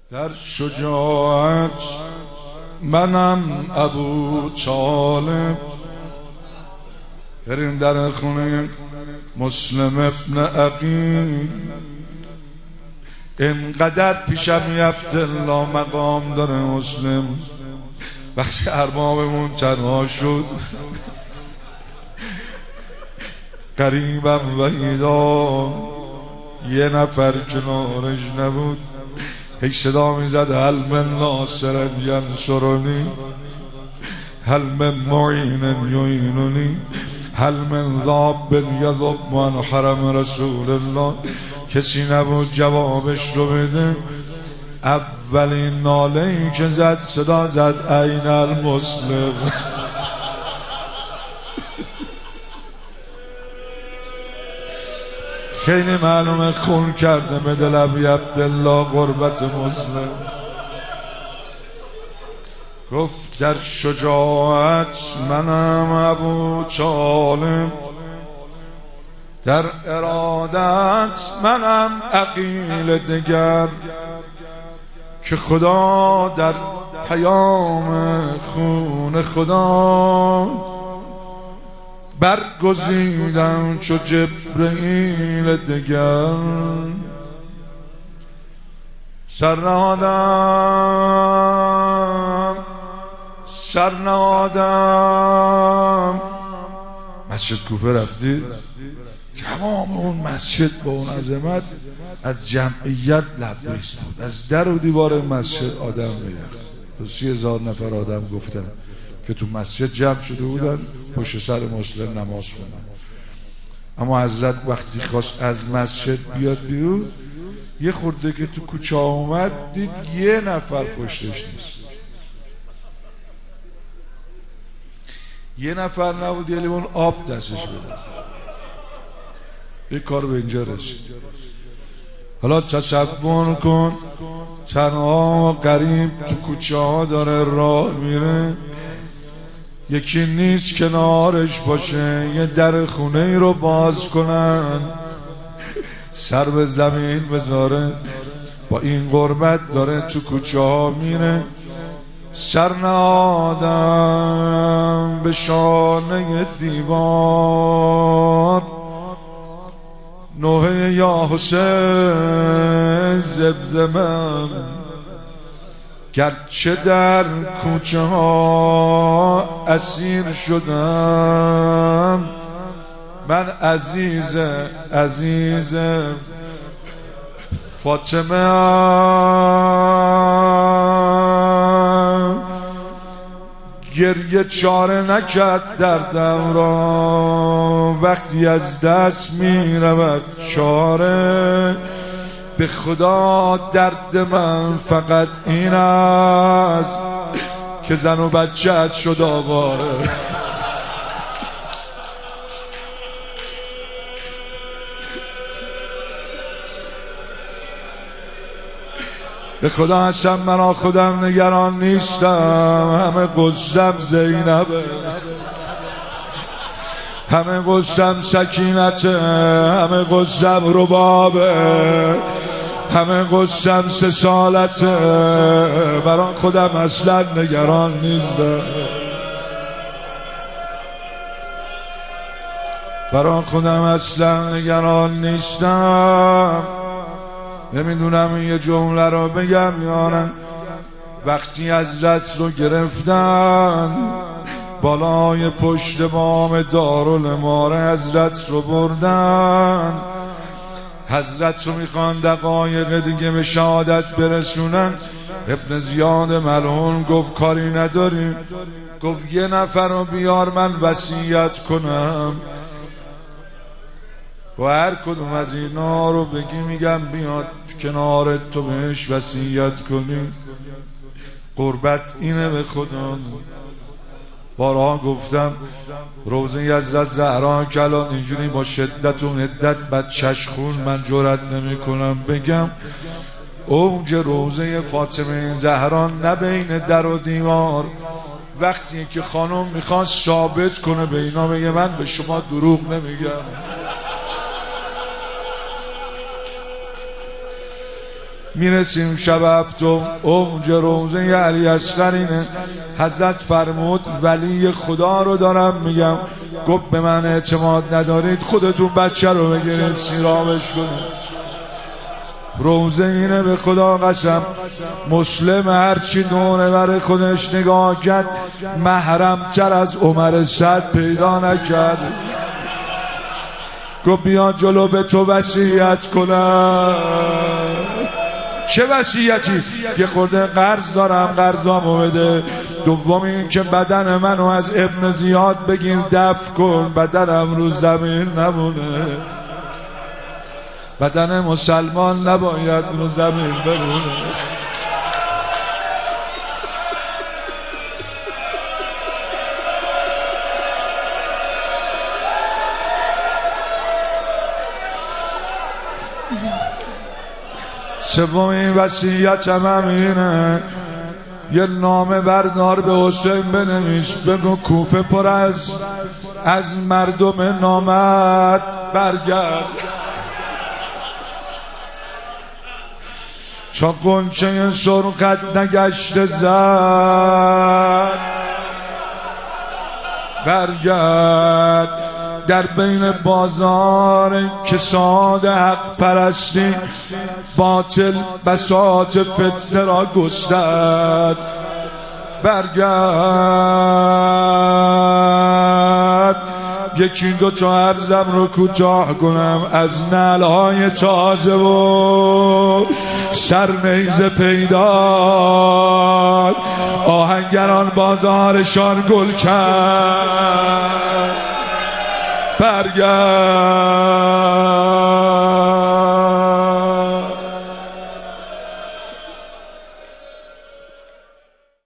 در شجاعت منم ابو طالب. بریم در خونه مسلم ابن عقیل. اینقدر پیشم عبدالله مقام داره مسلم. وقتی اربابمون تنها شد قریبم وحیدا یه نفر کنارش نبود، هی صدا میزد هل من ناصر ینصرنی، هل من معین یعیننی، هل من ذاب یذب من حرم رسول الله. کسی نبود جوابش رو بده. اولین ناله‌ای که زد صدا زد این المسلم. خیلی معلومه خون کرده به دل ابی عبدالله غربت مسلم. گفت در شجاعت منم ابو طالب، در ارادت منم عقیل دگر، که خدا در پیام خون خدا برگزیدم چو جبرئیل دگر. سرنادم مسجد کوفه رفتید؟ تمام اون مسجد با اون عظمت از جمعیت لبریز بود. از در و دیوار مسجد آدم میرفت. 30,000 نفر آدم گفتن که تو مسجد جمع شده بودن پشت سر مسلم نماز خوندن. اما حضرت وقتی خواست از مسجد بیاد بیرون، یه خورده که تو کوچه اومد دید یه نفر پشتش نیست. یه نفر نبود، یه لیوان آب دستش بود. یه کار به اینجا رسید. حالا تصور کن تنها و غریب تو کوچه ها داره راه میره، یکی نیست کنارش باشه، یه در خونه ای رو باز کنن، سر به زمین بذاره، با این غربت داره تو کوچه ها میره. سر نهادم به شانه دیوار، نوحه یا حسین زمزمم، گرچه در کوچه ها اسیر شدم، من عزیز فاطمه گریه چاره نکرد دردم را، وقتی از دست می رود چاره، به خدا درد من فقط این است که زن و بچه‌ات شد آواره. به خدا اصلا من خودم نگران نیستم، همه قصدم زینبه، همه قصدم سکینته، همه قصدم ربابه، همه قصدم 3 سالته. برای خودم اصلا نگران نیستم، برای خودم اصلا نگران نیستم. نمیدونم یه جمله رو بگم یا نه. وقتی حضرت رو گرفتن بالای پشت بام دارالاماره، حضرت رو بردن، حضرت رو میخوان دقایق دیگه به شهادت برسونن. ابن زیاد ملعون گفت کاری نداری، گفت یه نفر رو بیار من وصیت کنم، و هر کدوم از اینا رو بگی میگم بیاد کنار تو بهش وصیت کنی. قربت اینه به خدا. بارها گفتم روزه حضرت زهرا کلان اینجوری با شدت و حدت بچش خون من جرئت نمی کنم بگم. اوج روزه فاطمه زهرا نه بین در و دیوار، وقتی که خانم میخواد ثابت کنه به اینا بگه من به شما دروغ نمیگم. میرسیم شب هفتم اوج روزه علی اصغرینه. حضرت فرمود ولی خدا رو دارم میگم، گفت به من اعتماد ندارید خودتون بچه رو بگیرید سیرابش کنید. روزه اینه به خدا قسم. مسلم هرچی دونه بر خودش نگاه کرد محرم تر از عمر سعد پیدا نکرد. گفت بیا جلو به تو وصیت کنم. چه وصیتی؟ یه خورده قرض دارم قرضامو بده. دوم این که بدن منو از ابن زیاد بگیر دفع کن، بدنم رو زمین نمونه. بدن مسلمان نباید رو زمین بمونه. سومین وصیتم همینه، یه نامه بردار به حسین بنویس، بگو کوفه پر از مردم نامرد، برگرد چون غنچه سرخت نگشته زد، برگرد در بین بازار کساد حق پرستی، باطل بساط فتنه را گسترد. برگرد یکی دو تا عرضم رو کوتاه کنم از نعلهای تازه و سرنیزه پیدا، آهنگران بازارشان گل کرد. برگرد